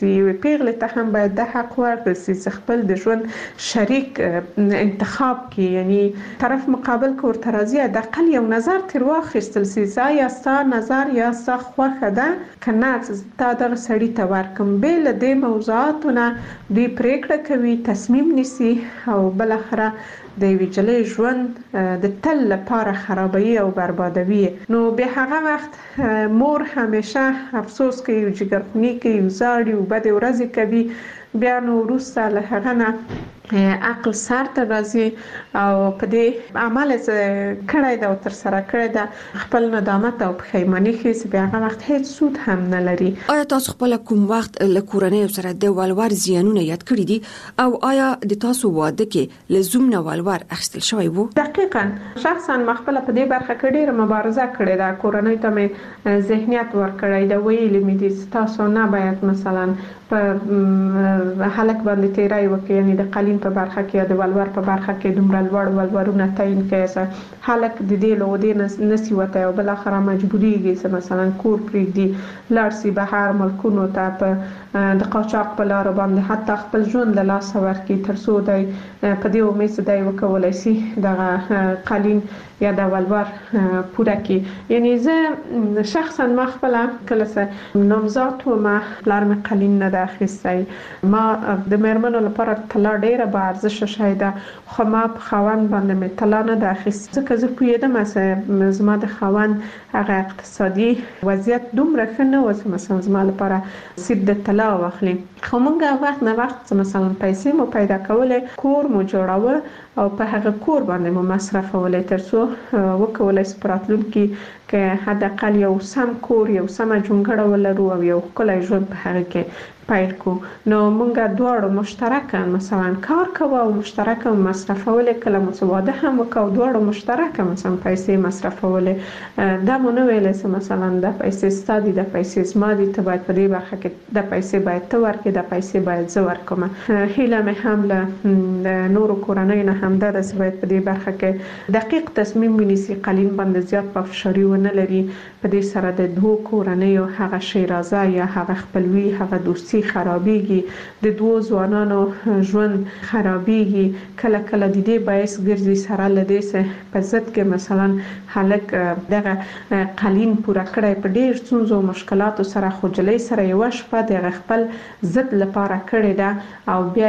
یوې پیغلې ته هم باید د حق ورکړل سي چې خپل د ژوند شریک انتخاب کړي، یعنی طرف مقابل که ورته راځي د اقل یو نظر ترې واخیستل سي چې یا ستا نظر یا ستا خوښه ده که نه تا دغه سړي ته ورکړم. بې له دې موضوعاتو نه دوی پرېکړه کوي، تصمیم نیسي او بالاخره د یوې نجلۍ ژوند د تل لپاره خرابوي او بربادوي. نو به هغه وخت مور همیشه افسوس کوي، جګرخوني کوي، وزاړي او بدې ورځې کوي. بیا نو وروسته له هغه نه عقل سر ته راځي او په دې عمل کړی ده او تر سره کړی ده خپل ندامت او پښیماني ښیي چې بیا هغه وخت هیڅ سود هم نه لري. آیا تاسو خپل کوم وخت له کورنۍ سره د ولور زیانونه یاد کړی دي او آیا د تاسو واده کې له زوم نه ولور اخیستل شوی وو؟ دقیقاً شخصا ما خپل په دې برخه کې ډېره مبارزه کړې ده. کورنۍ ته مې ذهنیت ورکړی ده، ویلي مې دي تاسو نه باید مثلا په هلک باندې تیری وکړي، یعنی د قالین په برخه کې یا د ولور په برخه کې دومره لوړ ولورونه تعیین کړي چې هلک د دې له ودې نسی وتی او بالاخره مجبوریږي چې مثلا کور پرېږدي، لاړ شي بهر ملکونو ته په د قاچاق په لارو باندې حتی خپل ژوند له لاسه ورکړي تر څو دی په دې امید چې دی وکولی شي دغه قالین یا د ولور پوره کړي. یعنی زه شخصا ما خپله کله چې نامزاد وم پلار مې قالین نه ده اخیستی. ما د مېرمنو لپاره طلا ډېره با ارزښته شی ده، خو ما په خاوند باندې مې طلا نه ده اخیستې ځکه زه پوهېدم چې زما د خاوند هغه اقتصادي وضعیت دومره ښه نه و چې مثلا زما لپاره سیټ د طلا واخلي. خو موږ وخت نه وخت مثلا پیسې مو پیدا کولې، کور مو جوړاوه او په هغه کور باندې مو مصرفولې تر څو وکولای شو په راتلونکي کې حداقل یو سم کور، یو سمه جونګړه ولرو او یو ښکلی ژوند په هغه کې پیل کو. نو موږ دواړو مشترکاً مثلا کار کوو او مشترکاً مصرفولې، کله مو څه واده هم وکړو دواړو مشترکاً مثلا پیسې مصرفولې. دا مو نه ویلی چې مثلا دا پیسې ستا دي، دا پیسې زما دي، ته باید په دې برخه کې دا پیسې باید ته ورکړې، دا پیسې باید زه ورکړم. هیله مې هم له نورو کورنیو نه همدا ده چې باید په دې برخه کې دقیق تصمیم ونیسي، قالین باندې زیات پافشاري ونه لري. په دې سره د دوو کورنیو هغه شیرازه یا هغه خپلوي، هغه دوستي خرابېږي، د دوو ځوانانو ژوند خرابېږي. کله کله د دې باعث ګرځي سره له دې چې په ضد کې مثلا هلک دغه قالین پوره کړی په ډېر ستونزو او مشکلاتو سره، خو نجلۍ سره یوه شپه د خپل ضد لپاره کړې ده او بیا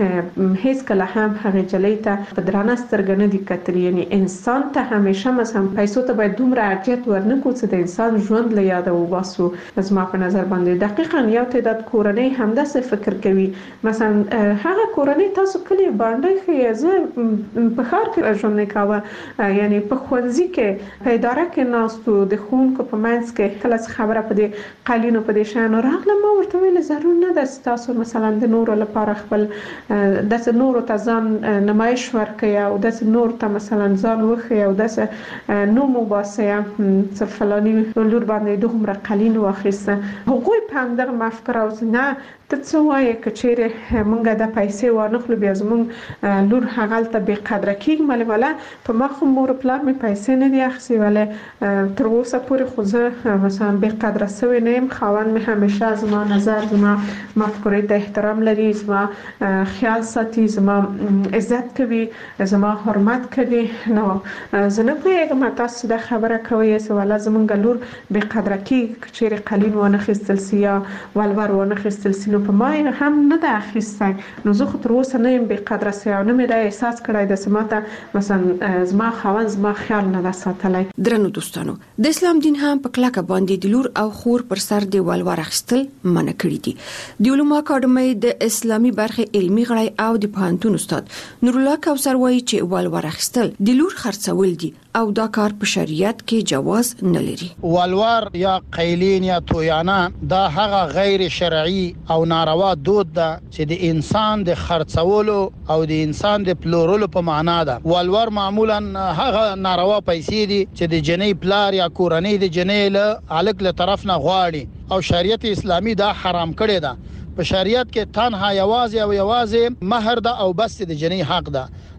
هیڅکله هم هغې نجلۍ ته په درانه سترګه نه دي کتلي. یعنی انسان ته همیشه مثلا پیسو ته باید دومره ارجحیت ورنکړو چې د انسان ژوند له یاده وباسو. زما په نظر باندې دقیقاً یو تعداد کورنۍ همداسې فکر کوي. مثلا هغه کورنۍ تاسو کلی باندې ښیي، زه په ښار کې ژوند نه کاوه، یعنی په ښوونځي کې په اداره کې ناستو د ښوونکو په منځ کې کله چې خبره په دې قالینو په دې شیانو راغله ما ورته ویل ضرور نه ده چې تاسو مثلا د نورو لپاره خپل داسې نورو ته ځان نمایش ورکړئ او داسې نورو ته مثلا ځان وښیئ او داسې نوم وباسئ چې فلاني لور باندې دومره قالین واخیسته. هغوی په همدغه مفکوره او نه ته څه وایې که چیرې موږ د پیسې وانخلو بیا زموږ لور هغلته بې قدره کېږي. ماله په ما خو مور پلار مې پیسې نه دي اخیستې، ولې تر اوسه پورې خو زه مثلا بې قدره سوې نه یم. خاوند مې همیشه زما نظر، زما مفکورې ته احترام لري، زما خیال ساتي، زما عزت کوي، زما حرمت کوي. نو زه نه پوهېږم تاسو دا خبره کوئ چې والله زموږ لور بې قدره کېږي که چیرې قالین وانخیستل سي یا ولور وانخیستل سي. نو په ما هم نه ده اخیستی. نو زه خو تر اوسه نه یم بې قدره سوی او نه مې دا احساس کړی ده چې ماته مثلا زما خاوند زما خیال نه ده ساتلی. درنو دوستانو، د اسلام دین هم په کلکه باندې د لور او خور پر سر د ولور اخیستل منع کړي دي. د علومو اکاډمۍ د اسلامي برخې علمي غړی او د پوهنتون استاد نور الله کوثر وایي چې ولور اخیستل د لور خرڅول دي او دا کار په شریعت کې جواز نه لري. ولور یا قیلین یا تویانه دا هغه غیر شرعي او ناروا دود ده چې د انسان د خرڅولو او د انسان د پلورلو په معنا ده. ولور معمولا هغه ناروا پیسې دي چې د جنۍ پلار یا کورنۍ د جنۍ له الک له طرف نه غواړي او شریعت اسلامي دا حرام کړی ده. په شریعت کې تنها یوازې مہر ده او بس د جنۍ حق ده.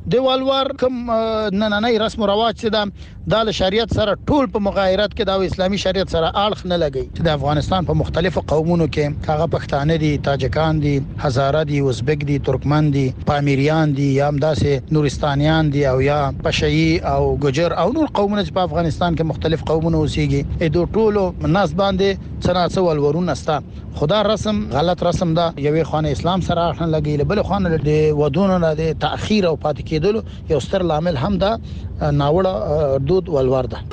د ولور کوم نننۍ رسم او رواج چې د شریعت سره ټول په مغایرت کې د اسلامي شریعت سره اړخ نه لګي. چې د افغانستان په مختلفو قومونو کې هغه پښتانه دي، تاجکان دي، هزاره دي، ازبک دي، ترکمن دي، پامیریان دي، یا همداسې نورستانیان دي، او یا پشهي او ګجر او نور قومونه چې په افغانستان کې مختلف قومونه اوسېږي. دوی ټول ناس باندې څنګه ولورونه ستا خدا رسم غلط رسم دا یوې خانه اسلام سره اړه لګي، بل خانه د ودونو نه د تاخير او پاتې کېدلو یو ستر لامل هم دا ناوړه دود ولور ده.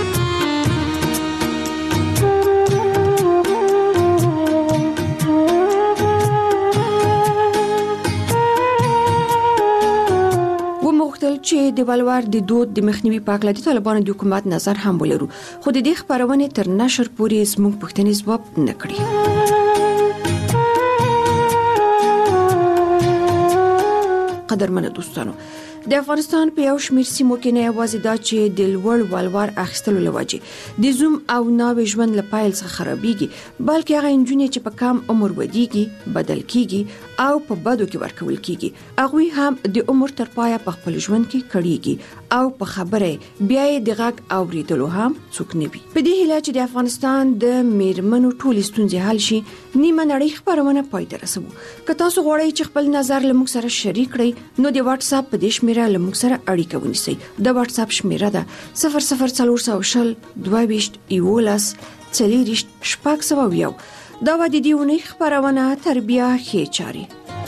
چې د ولور د دود د مخنیوي په اړه د طالبانو د حکومت نظر هم ولرو، خو د دې خبرونه تر نشر پورې زموږ پښتني ځواب نه کړی. قدرمن دوستانو، د افغانستان په یو شمېر سیمو کې نه یوازې دا چې د لوړ ولور اخیستلو لوجې د زوم او ناوې ژوند له پیل څخه خرابېږي، بلکې هغه نجونې چې په کم عمر ودیږي، بدل کیږي او په بدو کې ورکول کیږي، هغوی هم د عمر تر پایه په خپل ژوند کې کړيږي او په خبره بیا یې د غږ اوریدلو هم څوک نه وي. په دې هیله چې د افغانستان د میرمنو ټولې ستونزې حل شي، نیمه نړۍ خبرونه پای ته رسوو. که تاسو غواړئ چې خپل نظر له موږ سره شریک کړئ، نو د واتس اپ په دې شمیره له موږ سره اړیکه ونیسئ. د واتس اپ شمیره ده 00420 22 11 40 601. دا و د دې ونې خبرونه تربیه ښې چاري.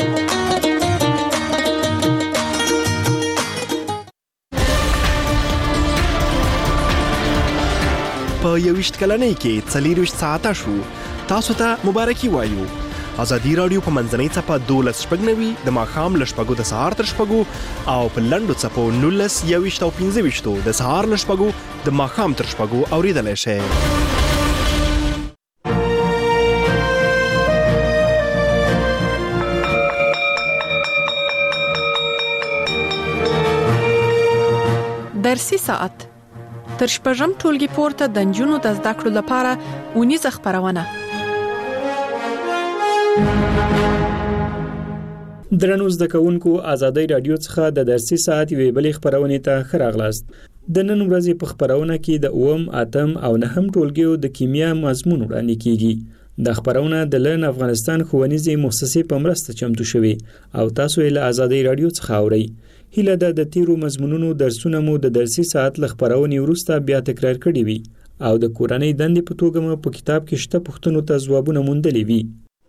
په 21 کلنۍ کې 40 ساعته شو. تاسو ته مبارکي وایو. ازادي رادیو په منځنۍ چپه 12:09 د ماښام ل 4 د سهار تر 4 او په لنډو چپو 19 21 او 15 د سهار ل 4 د ماښام تر 4 اوریدلای شئ. درسي ساعت تر شپږم ټولګي پورته د نجونو د زده کړو لپاره ونیزه خبرونه. درنو زده کوونکو، ازادي رادیو څخه د درسي ساعت وی بلې خبرونه ته خراغلاست. د نن ورځې په خبرونه کې د اوم، اتم او نهم ټولګیو د کیمیا مضمون وړاندې کیږي. د خبرونه د لن افغانستان ښوونیزې مؤسسې په مرسته چمتو شوي او تاسو یې له ازادي رادیو څخه اورئ. هیله ده د تیرو مضمونونو درسونه مو د درسي ساعت له خبرونې وروسته بیا تکرار کړي وي او د کورنۍ دندې په توګه مو په کتاب کې شته پوښتنو ته ځوابونه موندلي وي.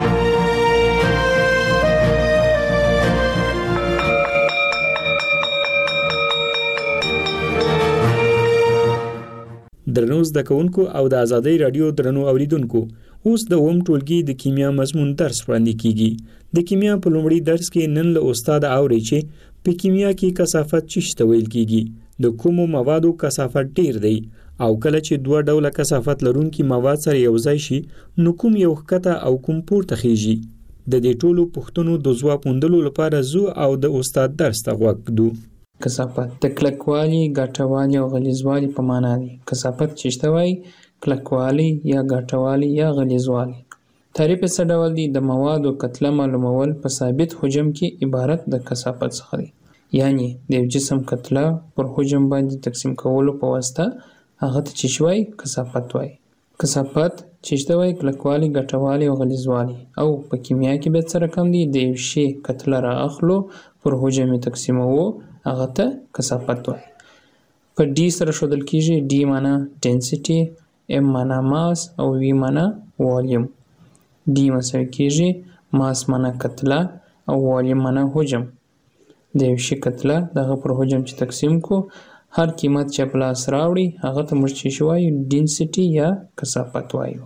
درنو زده کوونکو او د ازادي رادیو درنو اوریدونکو، اوس د اوم ټولګي د کیمیا مضمون درس وړاندې کیږي. د کیمیا په لومړي درس کې نن له استاد اوري چې په کیمیا کې کثافت څه ویل کیږي، د کومو موادو کثافت ډیر دی او کله چې دوه ډوله کثافت لرونکي مواد سره یو ځای شي نو کوم یو ښکته او کوم پورته خيږي. د دې ټولو پوښتنو د ځواب موندلو لپاره زو او د استاد درس ته غوږ ږدو. کثافت د کلکوالي، ګټوالي او غلیظوالي په معنا دی. کثافت څه وایي؟ کلکوالي یا ګټوالي یا غلیظوالي. تعریف څه ډول دی؟ د موادو کتله معلومول په ثابت حجم کې عبارت د کثافت څخه دی. یعنی د یو جسم کتله پر حجم باندې تقسیم کولو په واسطه هغه ته څه وایي؟ کثافت وایي. کثافت څه وایي؟ کلکوالي، ګټوالي او غلیظوالي. او په کیمیا کې به څه رقم دی؟ د یو شی کتله را اخلو پر حجم تقسیموو هغه ته کثافت وایي. په ډي سره ښودل کیږي. ډي معنا ډنسټي، ام معنا ماس او وی معنا والیوم. ډي مساوي کیږي ماس معنا کتله او والیوم معنا حجم. د یو شي کتله دغه پر حجم چې تقسیم کو هر قیمت چې په لاس راوړي هغه ته موږ څه وایو؟ ډنسټي یا کثافت وایو.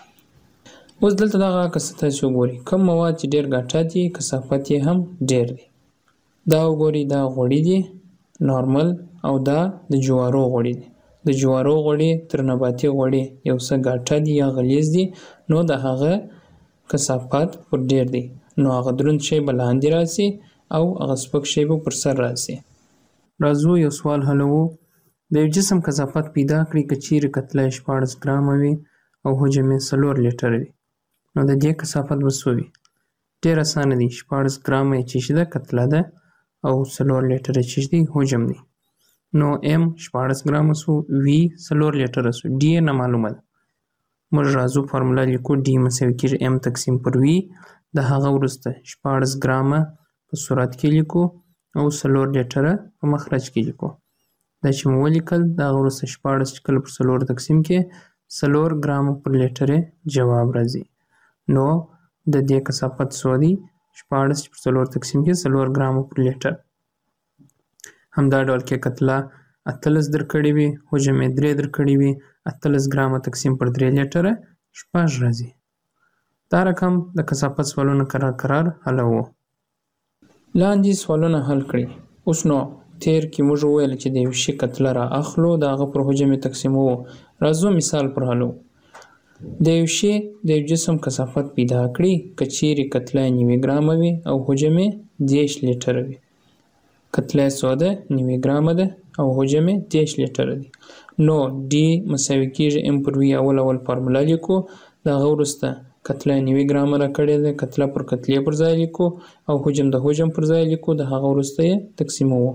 اوس دلته دغه کثافت وګورئ. کوم مواد چې ډیر ګټه دي کثافت یې هم ډیر دی. دا وګورئ، دا غوړي دي نارمل او دا د جوارو غوړي دي. د جوارو غوړي تر نباتي غوړي یو څه ګټه دي یا غلیظ دي، نو د هغه کثافت پر ډیر دی. نو هغه دروند شی بلاندې راسي او هغه سپک شی به پر سر راسي. راځو یو سوال حلوو. د یو جسم کثافت پیدا کړئ که چیرې کتله 14 ګرامه وي او حجم یې 4 لیټر وي، نو د دې کثافت به څه وي؟ ډېر اسانه دی. 14 ګرامه چې ده کتله ده او 4 لیټره چې دی حجم دی. نو M 14 ګرام سو، V 4 لیټره سو، D نه معلومه ده. موږ راځو فارمولا لیکو. D مساوي کېږي M تقسیم پر V. د هغه وروسته 14 ګرامه په صورت کې لیکو او 4 لیټره په مخرج کې لیکو. دا چې مو ولیکل د هغه وروسته 14 چې کله پر 4 تقسیم کې 4 ګرامه پر لیټره جواب راځي. نو د دې کثافت څو دی؟ 14 چې پر 4 تقسیم کې 4 ګرامه پر لیټر. همدا ډول کې کتله 18 درکړې وي، حجم یې 3 درکړې وي، 18 ګرامه تقسیم پر 3 لیټره 6 راځي. دا رقم د کثافت سوالونه قرار حلوو. لاندې سوالونه حل کړئ. اوس نو تیر کې موږ وویل چې د یو شي کتله را اخلو، د هغه پر حجم یې تقسیموو. راځو مثال پر حلو. د یو شي د یو جسم کثافت پیدا کړئ که چیرې کتله 9 ګرامه وي او حجم یې 10 لیټره وي. کتله څو ده؟ 9 ګرامه ده او حجم یې 10 لیټره دی. نو D مساوي کېږي M پر V. اول فارمولا لیکو. د هغه وروسته کتله 9 ګرامه راکړې ده، کتله پر کتلې پر ځای لیکو او حجم د حجم پر ځای لیکو. د هغه وروسته یې تقسیموو.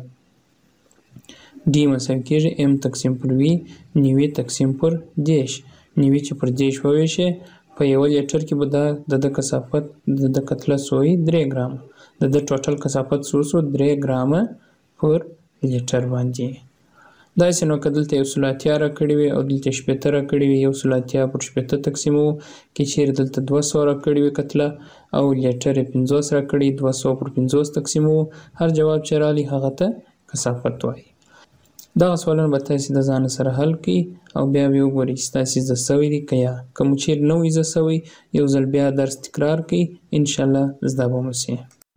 D مساوي کېږي M تقسیم پر V 9 تقسیم پر 10. 9 چې پر 10 وویشې په یو لیټر کې به د کثافت د کتله سوی 3 ګرامه. د ټوټل کثافت سو 3 ګرامه پر لیټر باندې. داسې نو که دلته 180 راکړې وي او دلته 70 راکړې وي، 180 پر 70 تقسیموو. که چیرې دلته 200 راکړې وي کتله او لیټر یې 50 راکړي، 200 پر 50 تقسیموو. هر جواب چې رالی هغه ته کثافت وایي. دغه سوالونه به تاسې د ځان سره حل کړئ او بیا به وګورئ چې تاسې زده سوي دي که یا. که مو چیرې نه وي زده سوی، یو ځل بیا درس تکرار کړئ، انشاءالله زده به مو سي.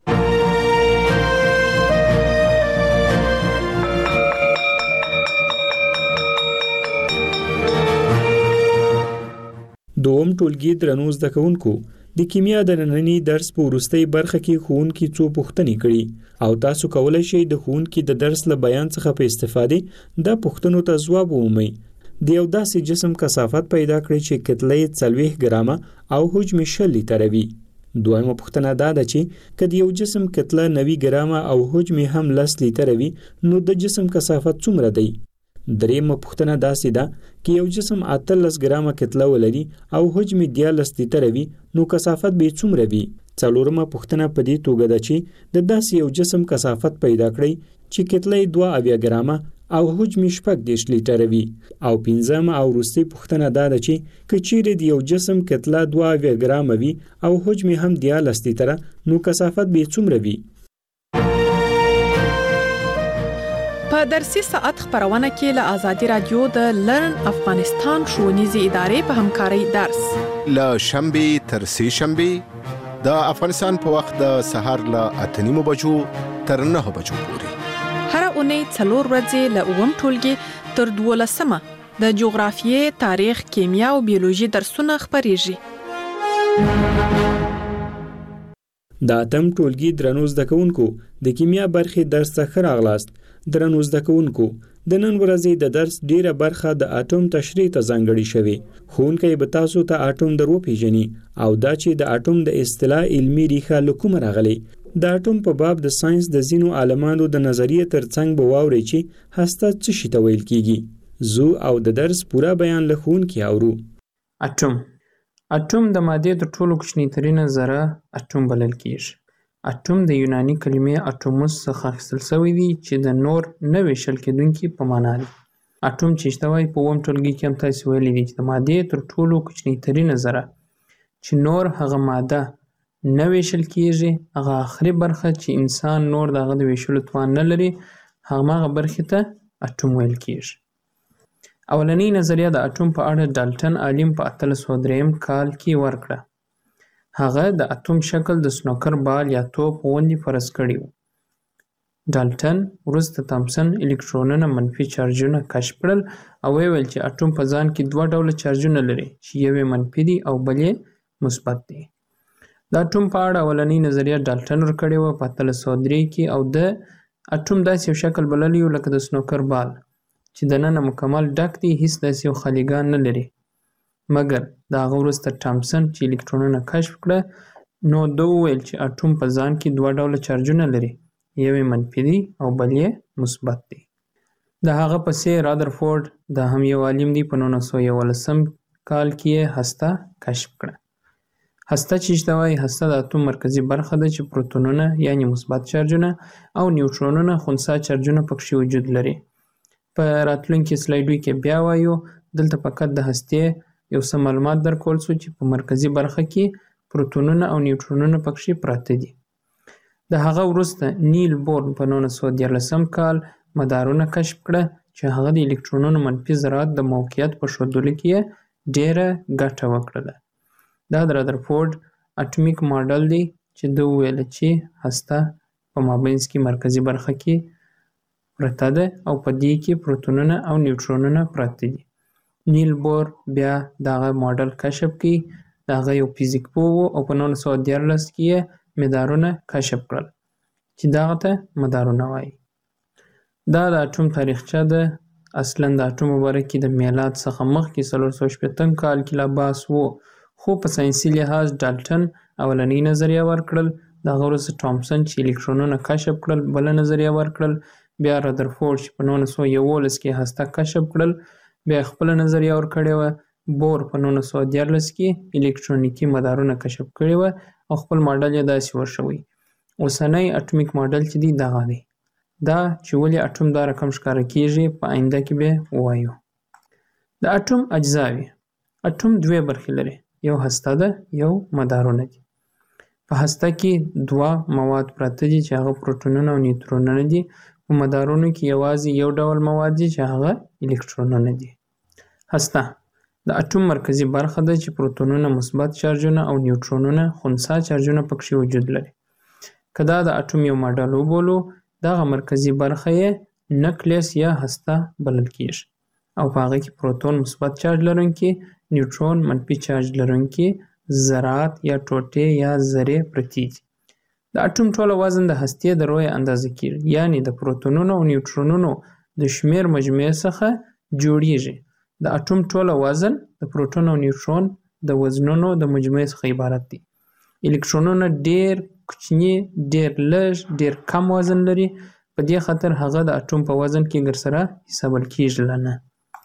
دوم ټولګي درنو زده کوونکو، د کیمیا د ننني درس په وروستۍ برخه کې ښوونکي څو پوښتنې کړي او تاسو کولی شئ د ښوونکي د درس له بیان څخه په استفادې د پوښتنو ته ځواب ومومئ. د یو داسې جسم کثافت پیدا کړئ چې کتله یې 40 ګرامه او حجم یې 20 لیټره وي. دویمه پوښتنه دا ده چې که د یو جسم کتله 90 ګرامه او حجم یې هم 10 لیټره وي، نو د جسم کثافت څومره دی؟ دریمه پوښتنه داسې ده که یو جسم 18 ګرامه کتله ولري او حجم یې 13 لیټره وي، نو کثافت به څومره وي؟ څلورمه پوښتنه په دې توګه ده چې د داسې یو جسم کثافت پیدا کړئ چې کتله یې 2 ګرامه او حجم یې 14 لیټره وي. او پنځمه او وروستۍ پوښتنه دا ده چې که چیرې د یو جسم کتله 2 ګرامه وي او حجم یې هم 13 لیټره، نو کثافت به څومره وي؟ په درسي ساعت خبرونه کې له آزادي رادیو د لرن افغانستان ښوونیزې ادارې په همکارۍ درس له شنبې تر سه شنبې د افغانستان په وخت د سهار له 8:30 بجو تر 9 بجو پورې. هر اونۍ 4 ورځې له 9 ټولګي تر 12 د جغرافیې، تاریخ، کیمیا او بیولوژي درسونه خبريږي. د اتم ټولګي درنو زده کوونکو، د کیمیا برخې درس ته راغلاست. درنو زده کوونکو، د نن ورځې د درس ډیره برخه د اټوم تشریح ته ځانګړې شوې. ښوونکی به تاسو ته اټوم در وپیژني او دا چې د اټوم د اصطلاح علمي ریښه له کومه راغلې. د اټوم په باب د ساينس د ځینو عالمانو د نظریې ترڅنګ به واورئ چې هسته څه شي ته ویل کیږي. زو او د درس پوره بیان له ښوونکي اورو. اټوم د مادې تر ټولو کوچنی ترینه ذره اټوم بلل کیږي. اټوم د یوناني کلمې اټوموس څخه اخیستل شوی دی چې د نور نه ویشل کېدونکي په معنا دی. اټوم چې شته وایي په اووم ټولګي کې هم تاسې ویلي دي چې د مادې تر ټولو کوچنی ترینه ذره چې نور هغه ماده نه ویشل کیږي، هغه آخري برخه چې انسان نور د هغه د ویشلو توان نه لري، هغه برخې ته اټوم ویل کیږي. اولنۍ نظریه د اټوم په اړه ډالټن عالم په 1803 کال کې ورکړه. هغه د اټوم شکل د سنوکر بال یا توپ غوندې فرض کړی و. ډالټن وروسته تامسن الکترونونه منفي چارجونه کشف کړل او ویل چې اټوم په ځان کې 2 ډوله چارجونه لري چې یو منفي دی او بل مثبت دی. د اټوم په اړه اولنۍ نظریه ډالټن ورکړې و په 1803 کې او د اټوم داسې یو شکل بللی و لکه د سنوکر بال چې دننه مکمل ډک دی، هیڅ داسې یو خالیګان نه لري. مګر د هغه وروسته تامسن چې الکترونونه کشف کړه، نو ده وویل چې اټوم په ځان کې 2 ډوله چارجونه لري یو منفي دی او بل یې مثبت دی. د هغه پسې رادرفورد د هم یو عالم دی په 1911 کال کې هسته کشف کړه. هسته چې شته وایي هسته د اتوم مرکزي برخه ده چې پروتونونه یعنی مثبت چارجونه او نیوټرونونه خنثی چارجونه پکې وجود لري. په راتلونکي سلایډو کې بیا وایو دلته فقط د هستې یو څه معلومات درکول شو چې په مرکزي برخه کې پروتونونه او نیوټرونونه پکې پراته دي. د هغه وروسته نیل بور په 1913 کال مدارونه کشف کړه چې هغه د الکترونونو منفي ذرات د موقعیت په ښودلو کې ډیره ګټه وکړه. دا د رادرفورد اټومیک ماډل دی چې د ویل چې هسته په مابینځ کې مرکزي برخه کې پرته ده او په دې کې پروتونونه او نیوټرونونه پراته دي. نیل بور بیا دغه ماډل کشف کړي. دغه یو فزیک پوه و او په 1913 کې مدارونه کشف کړل چې دغه ته مدارونه وایي. دا د اټوم تاریخچه ده. اصلا د اټوم باره کې د میلاد څخه مخکې 450 کال کې لا بحث و، خو په ساینسي لحاظ ډالټن اولنۍ نظریه ورکړل. دغه وروسته ټامسن چې الکترونونه کشف کړل بله نظریه ورکړل. بیا رادرفورد چې په 1911 کې هسته کشف کړل بیا خپله نظریه ورکړې وه. بور په 1913 کې الکترونیکي مدارونه کشف کړي وه او خپل ماډل یې داسې ورشوی. اوسنی اټومیک ماډل چې دی دغه دی. دا چې ولې اټوم دا رقم ښکاره کیږي په آینده کې به ووایو. د اټوم اجزاوې. اټوم دوه برخې لري، یو هسته ده یو مدارونه دي. په هسته کې دوه مواد پراته دي چې هغه پروتونونه او نیوترونونه دي. په مدارونو کې یوازې یو ډول مواد دي چې هغه الکترونونه دي. هسته د اټوم مرکزي برخه ده چې پروتونونه مثبت چارجونه او نیوټرونونه خنثی چارجونه پکې وجود لري. که دا د اټوم یو ماډل وبولو دغه مرکزي برخه یې نکلیس یا هسته بلل کیږي او په هغه کې پروتون مثبت چارج لرونکي، نیوټرون منفي چارج لرونکي ذرات یا ټوټې یا ذرې پرتې دي. د اټوم ټوله وزن د هستې د رویه اندازه کیږي، یعنی د پروتونونو او نیوټرونونو د شمیر مجموعې څخه جوړیږي. د اټوم ټوله وزن د پروتون او نیوټرون د وزنونو د مجموعې څخه عبارت دی. الکترونونه ډیر کوچني، ډیر لږ، ډیر کم وزن لري. په دې خاطر هغه د اټوم په وزن کې ګرسره حسابل کیږي نه.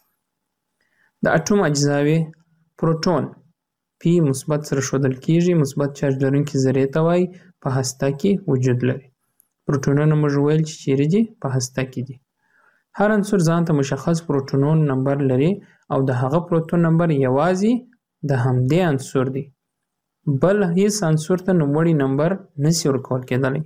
د اټوم اجزاوې. پروتون پی مثبت سره ښودل کیږي، مثبت چارج لرونکي ذرې ته وایي، په هسته کې وجود لري. پروتونونه موږ ویل چې چیرې دي؟ په هسته کې دي. هر عنصر ځان ته مشخص پروتونون نمبر لري او د هغه پروتون نمبر یوازې د همدې عنصر دی، بل هیڅ عنصر ته نوموړی نمبر نشي ورکول کېدلی.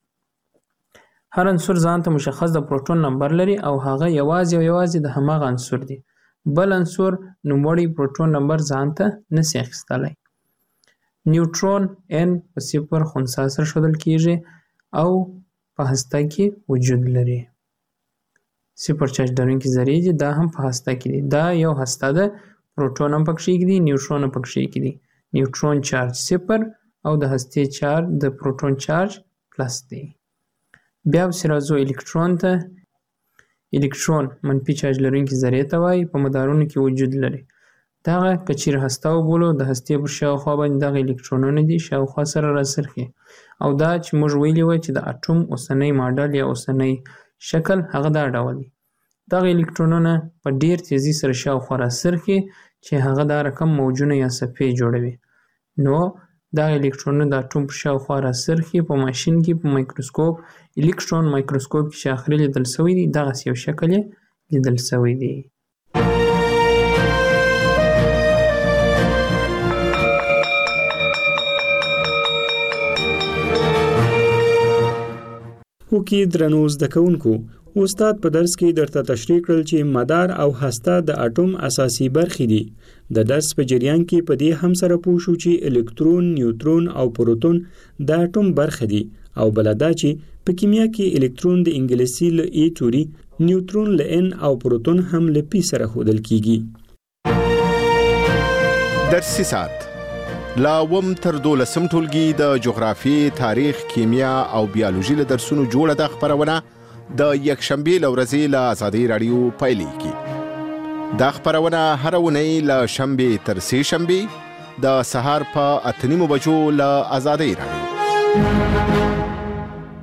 هر عنصر ځان ته مشخص د پروتون نمبر لري او هغه یوازې د هماغه عنصر دی، بل عنصر نوموړی پروتون نمبر ځان ته نشي اخیستلی. نیوټرون n په 0 خنثی سره ښودل کیږي او په هسته کې وجود لري. 0 چارج لرونکي ذرې دي، دا هم په هسته کې دي. دا یو هسته ده، پروتون هم پکې دي، نیوټرون هم پکې دي. نیوټرون چارج 0 او د هستې چارج د پروتون چارج پلس دی. بیا پسې راځو الکترون ته. الکترون منفي چارج لرونکي ذرې ته وایي، په مدارونو کې وجود لري. دغه که چیرې هسته وبولو د هستې پر شاوخوا باندې دغه الکترونونه دي شاوخوا سره راڅرخي او دا چې موږ ویلي وای چې د اټوم اوسنی ماډل یا اوسنی شکل هغه دا ډول دی. دغه الکترونونه په ډیر تیزی سره شاوخوا راڅرخي چې هغه دا رقم موجونه یا صفحې جوړوي. نو دا الکترونونه د اټوم پر شاوخوا راڅرخي. په ماشین کې په مایکروسکوپ الکترون مایکروسکوپ کې چې اخري لیدل شوی دی دغسې یو شکل یې لیدل شوی دی. وکي درنو زده کوونکو، استاد په درس کې درته تشریح کړل چې مدار او هسته د اټوم اساسي برخې دي. د درس په جریان کې په دې هم سره پوه شو چې الکترون، نیوټرون او پروتون د اټوم برخې دي او بل دا چې په کیمیا کې الکترون د انګلیسي له ای توري، نیوټرون له ان او پروتون هم له پی سره ښودل کیږي. درسي ساعت لا وم تر 12 ټولګي د جغرافي، تاریخ، کیمیا او بیولوژي له درسونو جوړه د خبرونه د یکشنبه لورځي له آزادۍ رادیو پیلېږي. دا خبرونه هر ونې له شنبه تر سه شنبه د سهار په 8:30 بجو له آزادۍ رادیو.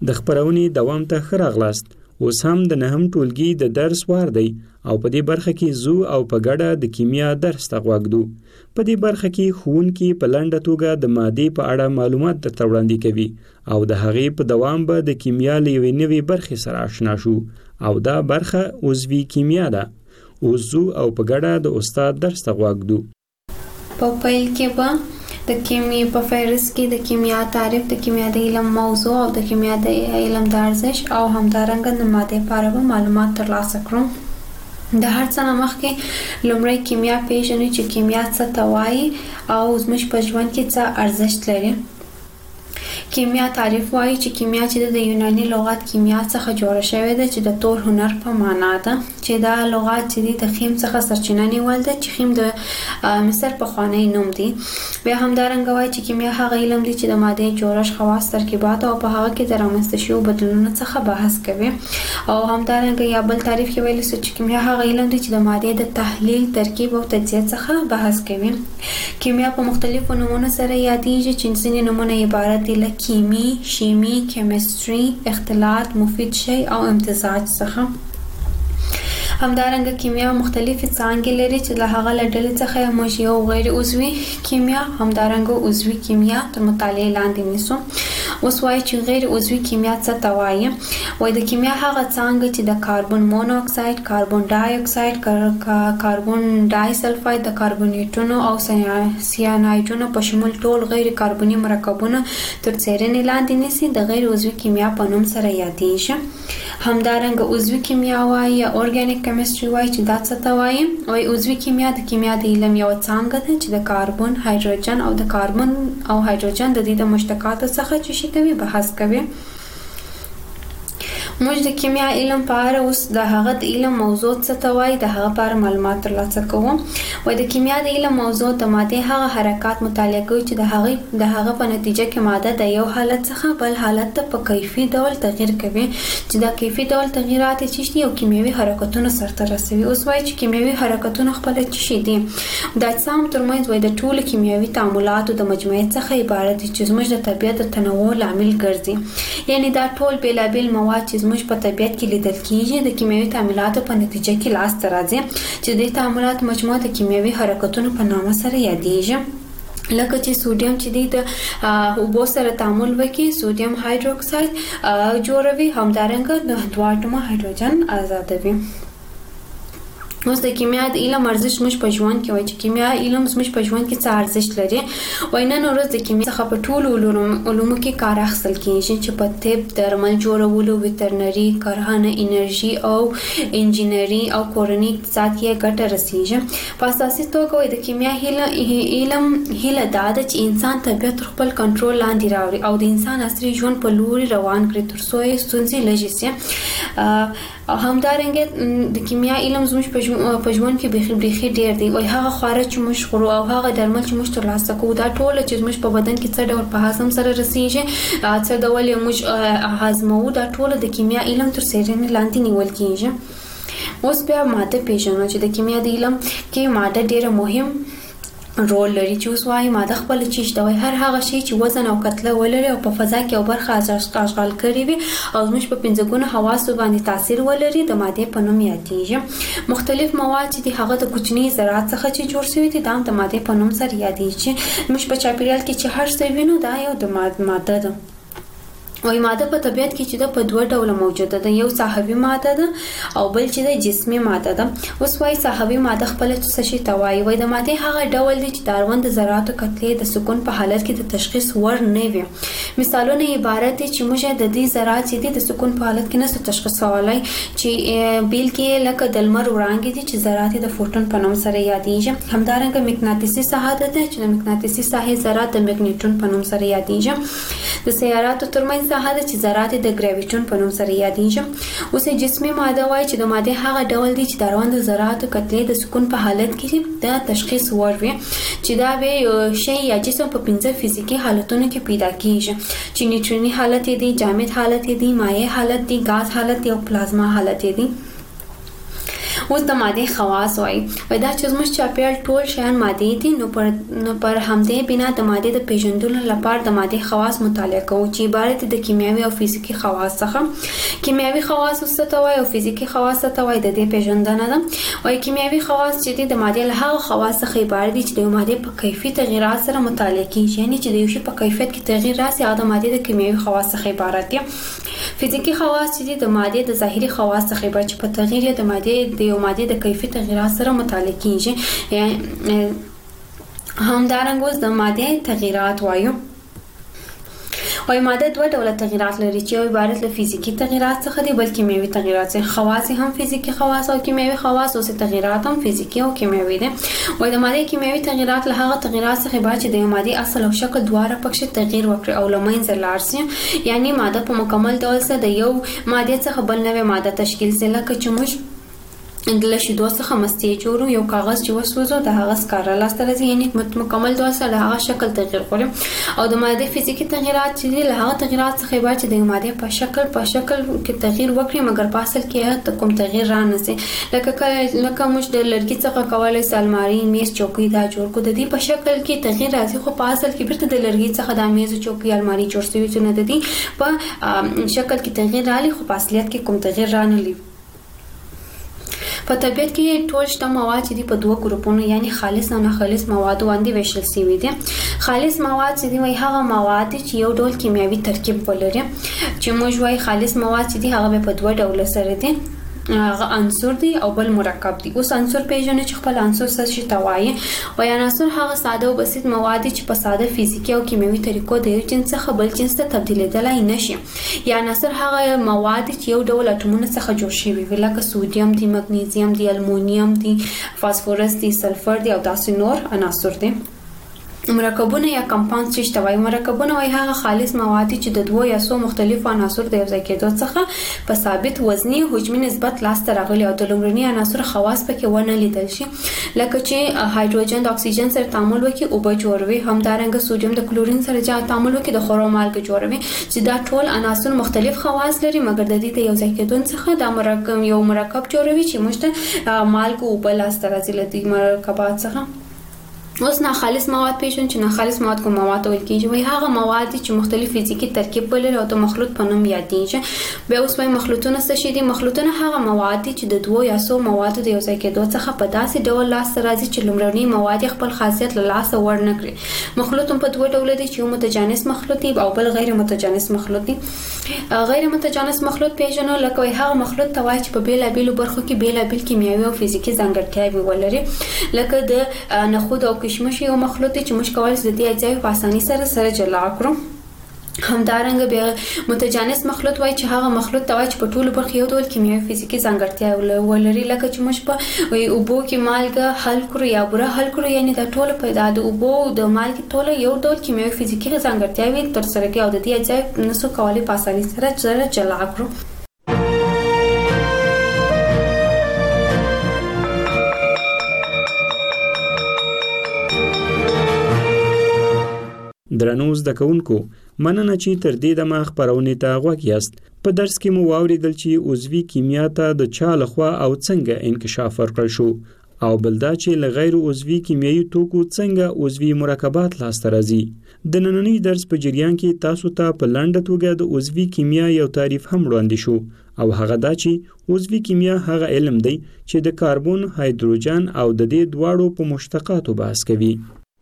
د خبرونې دوام ته ښه راغلاست. اوس هم د نهم ټولګي د درس وار دی او په دې برخه کې زو او په ګډه د کیمیا درس ته غوږدو. په دې برخه کې ښوونکي په لنډه توګه د مادې په اړه معلومات درته وړاندې کوي او د هغې په دوام به د کیمیا له یوې نوې برخې سره آشنا شو او دا برخه عضوي کیمیا ده. اوس زو او په ګډه د استاد درس ته غوږدو. په پیل کې به د کیمیا په فهرست کې د کیمیا تعریف، د کیمیا د علم موضوع او د کیمیا د علم د ارزښت او همدارنګه د ماده په اړه معلومات ترلاسه کړو. د هر څه نه مخکې لومړی کیمیا پیژنو چې کیمیا څه ته وایي او زموږ په ژوند کې څه ارزښت لري. کیمیا تعریف وایي چې کیمیا چې د یوناني لغت کیمیا څخه جوړه شوې ده چې د تور هنر په معنا ده، چې دا لغت چې د خیم څخه سرچینه نیول ده چې خیم د مصر په خوانی نوم دی. بیا همدارنګه وایي چې کیمیا هغه علم دی چې د ماده جوړښت، خواص، ترکیبات او په هغه کې د رامنځته شویو بدلونونو څخه بحث کوي. او همدارنګه یا بل تعریف کې ویل چې کیمیا هغه علم دی چې د ماده د تحلیل، ترکیب او تجزیه څخه بحث کوي. کیمیا په مختلفو نومونو سره یادېږي چې ځینې نومونه عبارت دي له کیمی، شیمی، کیمستري، اختلاط، مفید شی او امتزاج څخه. همدارنګه کیمیا مختلفې څانګې لري چې له هغه له ډلې څخه موږ یو غیر عضوي کیمیا، همدارنګه عضوي کیمیا تر مطالعې لاندې نیسو. اوس وایي چې غیر عضوي کیمیا څه ته وایي. وایي د کیمیا هغه څانګه چې د کاربن مونو اکساید، کاربن ډای اکساید، کاربن ډای سلفاید، د کاربونیټونو او سیانایډونو په شمول ټول غیر کاربني مرکبونه تر څیړنې لاندې نیسي، د غیر عضوي کیمیا په نوم سره یادېږي. همدارنګه عضوي کیمیا وایي یا اورګانیک کیمستري وایي چې دا څه ته وایي. وایي عضوي کیمیا د کیمیا د علم یو څانګه ده چې د کاربن، هایدروجن او د کاربن او هایدروجن د دې د مشتقاتو څخه چې شي کوي بحث کوي. موږ د کیمیا علم په اړه اوس د هغه د علم موضوع څه ته وایي د هغه په اړه معلومات ترلاسه کوو. وایي د کیمیا د علم موضوع د ماده هغه حرکات مطالعه کوي چې د هغه په نتیجه کې ماده د یو حالت څخه بل حالت ته په کیفي ډول تغییر کوي، چې دا کیفي ډول تغییرات چې دي او کیمیاوي حرکتونه سرته رسوي. اوس وایي چې کیمیاوي حرکتونه خپل څه دي. د اجسام ترمنځ وایي د ټولو کیمیاوي تعاملاتو د مجموعې څخه عبارت دي چې زموږ د طبیعت د تنوع لامل ګرځي. یعنی دا ټول بیلابیل مواد چې زموږ په طبیعت کې لیدل کیږي د کیمیاوي تعاملاتو په نتیجه کې لاس ته راځي، چې د تعاملات مجموعه د کیمیاوي حرکتونو په نامه سره یادېږي. لکه چې سوډیم چې د اوبو سره تعامل وکړي سوډیم هایدروکساید جوړوي، همدارنګه د دوه اتومه هایدروجن آزادوي. اوس د کیمیا د علم ارزښت موږ په ژوند کې وایي چې کیمیا علم موږ په ژوند کې څه ارزښت لري. وایي نن ورځ د کیمیا څخه په ټولو علومو کې کار اخیستل کیږي چې په طب، درمل جوړولو، ویټرنري، کرهڼه، انرژي او انجینري او کورني اقتصاد کې ګټه رسیږي. په اساسي توګه وایي د کیمیا علم هیله دا ده چې انسان طبیعت خپل کنټرول لاندې راوړي او د انسان عصري ژوند په لوري روان کړي تر څو یې ستونزې لږې شي. همدارنګه د کیمیا علم زموږ په ژوند کې بيخي ډېر دی. وایي هغه خواړه چې موږ خورو او هغه درمل چې موږ ترلاسه کوو دا ټول چې موږ په بدن کې څه ډول په هضم سره رسیږي، څه ډول موږ هضموو، دا ټول د کیمیا علم تر څیړنې لاندې نیول کیږي. اوس بیا ماده پیژنو چې د کیمیا د علم کې ماده ډېره مهم رول لري. چې اوس وایي ماده خپل چی شته، وایي هر هغه شی چې وزن او کتله ولري او په فضا کې او برخه اشغال کړي وي او زموږ په پنځه ګونه حواسو باندې تاثیر ولري د ماده په نوم یادېږي. مختلف مواد چې هغه د کوچني ذرات څخه چې جوړ شوي دي دا د ماده په نوم سره یادېږي. موږ په چاپیریال کې چې هر څه وینو دا یو د ماده ده. وایي ماده په طبیعت کې چې د په دوه ډوله موجوده ده، یو ساحوي ماده ده او بل چې د جسمي ماده ده. اوس وایي ساحوي ماده خپل څه شي ته وایي. وایي د ماده هغه ډول دی چې د اړوند ذراتو کتلې د سکون په حالت کې د تشخیص وړ نه وي. مثالونه عبارت دي چې موږ د دې ذرات چې د سکون په حالت کې نه تشخیصولای، چې بیل کې لکه د لمر وړانګې دي چې ذرات د فوټون په نوم سره یادېږي. همدارنګه مقناطیسي ساحه ده چې د مقناطیسي ساحې ذرات د میګنیټون په نوم سره یادېږي. د سیاراتو ترمنځ ساحه ده چې ذرات د ګراویټون په نوم سره یادېږي. اوس جسمي ماده وایي چې د ماده هغه ډول دی چې د اړوند ذراتو کتلې د سکون په حالت کې د تشخیص وړ وي، چې دا به شی یا جسم په 5 فزیکي حالتونو کې پیدا کیږي، چې نیوټروني حالت دی، جامد حالت دی، مایع حالت دی، غاز حالت دی او پلازما حالت دی. اوس د ماده خواص وایي دا چې زموږ چاپیریال ټول شیان ماده دي نو پر همدې بنا د ماده د پیژندلو لپاره د ماده خواص مطالعه کوو چې عبارت د کیمیاوي او فزیکی خواص څخه. کیمیاوي خواص څه ته وایي او فزیکی خواص څه ته وایي د دې پیژندنه ده. وایي کیمیاوي خواص چې د ماده له هغه خواص څخه عبارت دي چې د ماده په کیفیت تغیرات سره مطالعه کیږي یعنی چې د یو شی په کیفیت کې تغیر راسي هغه د ماده د کیمیاوي خواص څخه عبارت دي. فزیکی خواص چې د ماده د ظاهري خواص څخه عبارت چې په تغیر د ماده د یو ماده د کیفیت تغیرات سره مطالعه کیږي یعنی همدارنګه اوس د ماده تغیرات وایو. وای ماده دوه ډوله تغیرات لري چې یو عبارت له فزیکی تغیرات څخه دي بل کیمیاوي تغیرات څخه. خواص هم فزیکی خواص او کیمیاوي خواص او تغیرات هم فزیکی او کیمیاوي دي. وای د ماده کیمیاوي تغیرات له هغه تغیرات څخه عبارت چې د ماده اصل او شکل دواړه پکې تغیر وکړي او لمنځه لاړ شي یعنی ماده په مکمل ډول سره د یو ماده څخه بل نوې ماده تشکیل سي لکه چې موږ د شیدو څخه مستې جوړو یو کاغذ چې وسوځو د هغه سکاره لاسته راځي یعنی مکمل ډول سره هغه شکل تغیر کوي. او د ماده فزیکی تغیرات چې له هغه تغیرات څخه عبارت چې د ماده په شکل کې تغیر وکړي مګر په اصل کې کوم تغیر را نه سي لکه موږ د لرګي څخه کولای سو الماری میز چوکۍ دا جوړ کو د دې په شکل کې تغیر راځي خو په اصل کې بیرته د لرګي څخه د میز چوکۍ الماری جوړ شوی چې نه د دې په شکل کې تغیر راځي خو په اصلیت کې کوم تغیر را نه لري. په طبیعت کې ټول شته مواد چې په دوه ګروپونو یعنی خالص او ناخالص مواد باندې ویشل شوي دي. خالص مواد چې دی هغه مواد چې یو ډول کیمیاوي ترکیب ولري چې موږ وایي خالص مواد چې دی هغه په دوه ډول سره دي هغه عنصر دی او بل مرکب دی. اوس عنصر پیژنې چې خپل عنصر څه شي توایي او عنصر هغه ساده او بسيط مواد چې په ساده فزیکی او کیمیاوي طریقو د یو جنس څخه بل جنس ته تبدیلېدلای نشي. یا عنصر هغه مواد چې یو ډول اټومونو څخه جوړ شوي لکه سوډیم دی مګنیزیم دی المونیم دی فاسفورس دی سلفر دی او داسې نور عناصر دي. مرکبونه یا کمپاوند چې توای مرکبونه وای هغه خالص مواد چې د دوه یا څو مختلفو عناصر د یو ځای کېدو څخه په ثابت وزني حجمي نسبت لاسته راغلي او د لومړني عناصر خواص پکې ونه لیدل شي لکه چې هایدروجن د اکسیجن سره تعامل وکړي او به جوړوي همدارنګه سوډیم د کلورین سره تعامل وکړي د خورو مالګه جوړوي چې دا ټول عناصر مختلف خواص لري مګر د دې د یو ځای کېدو څخه دا مرکب جوړوي چې موږ ته مالګه او بل لاسته راځي لدی مرکبات څخه. اوس ناخالص مواد پیژنو چې ناخالص مواد کوم مواد ویل کیږي وای هغه مواد چې مختلف فزیکی ترکیب ولري او د مخلوط په نوم یادېږي. به اوس وای مخلوطونه څه شي دي؟ مخلوطونه هغه مواد چې د دوه یا څو موادو د یو ځای کېدو څخه په داسې ډول لاسته راځي چې لومړني مواد خپل خاصیت له لاسه ور نه کړي. مخلوط په دوه ډول دي چې یو متجانس مخلوط دی او بل غیر متجانس مخلوط دی. غیر متجانس مخلوط پیژنو لکه وای هغه مخلوط ته وای چې په بیلابیلو برخو کې بیلابیل کیمیاوي او فزیکی ځانګړتیاوې ولري لکه د نخود او کشمش یو مخلوط چې موږ کولای شو د دې اجزاوې په اسانۍ سره جلا کړو. همدارنګه بیا متجانس مخلوط وای چې هغه مخلوط ته وای چې په ټولو برخو یو ډول کیمیاوي فزیکی ځانګړتیا ولري لکه چې موږ په اوبو کې مالګه حل کړو یا بوره حل کړو یعنی دا ټول په د اوبو د مالګې ټول یو ډول کیمیاوي فزیکی ځانګړتیاوې تر سره کوي او د دې اجزاوې نسو کولای په اسانۍ سره جلا کړو. درنو زده کوونکو مننه چې تر دې دمه خبرونه ته غوږ یاست. په درس کې مو واوریدل چې عضوي کیمیا ته د چا لخوا او څنګه انکشاف ورکړل شو او بلدا چې لغیر عضوي کیمیاوي توکو څنګه عضوي مرکبات لاسته راځي. د نننی درس په جریان کې تاسو ته په لاندې توګه د عضوي کیمیا یو تعریف هم وړاندې شو او هغه دا چې عضوي کیمیا هغه علم دی چې د کاربن، هایدروجن او د دې دواړو په مشتقاتو بحث کوي.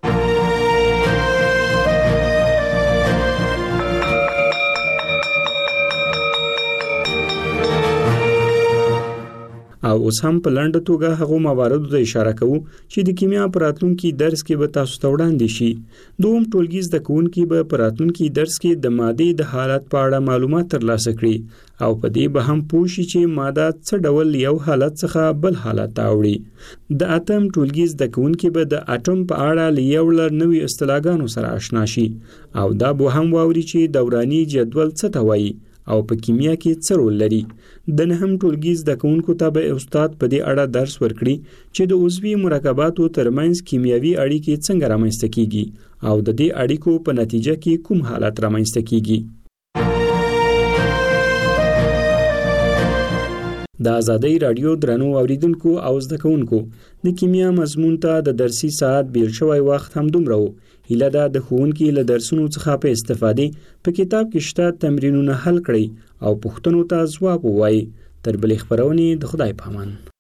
او اوس هم په لاندې توګه هغه مواردو ته اشاره کوو چې د کیمیا په راتلونکي درس کې به تاسو ته وړاندې شي. دوم ټولګي زده کوونکي به په راتلونکي درس کې د مادې د حالت په اړه معلومات ترلاسه کړي او په دې به هم پوه شي چې ماده څه ډول یو حالت څخه بل حالت ته وړي. د اتم ټولګي زده کوونکي به د اټوم په اړه لیوړ نوې اصطلاحګانو سره آشنا شي او دا به هم واوري چې دوراني جدول څه ته وایي او په کیمیا کې څه رول لري. د نهم ټولګي زده کوونکو ته به استاد په دې اړه درس ورکړي چې د عضوي مرکباتو ترمنځ کیمیاوي اړیکې څنګه رامنځته کیږي او د دې اړیکو په نتیجه کې کوم حالت رامنځته کیږي. د ازادۍ رادیو درنو اوریدونکو او زده کوونکو د کیمیا مضمون ته د درسي ساعت بیل شوی وخت هم دومره و. هیله ده د ښوونکي له درسونو څخه په استفادې په کتاب کې شته تمرینونه حل کړئ او پوښتنو ته ځواب ووایي. تر بلې خبرونې د خدای په امان.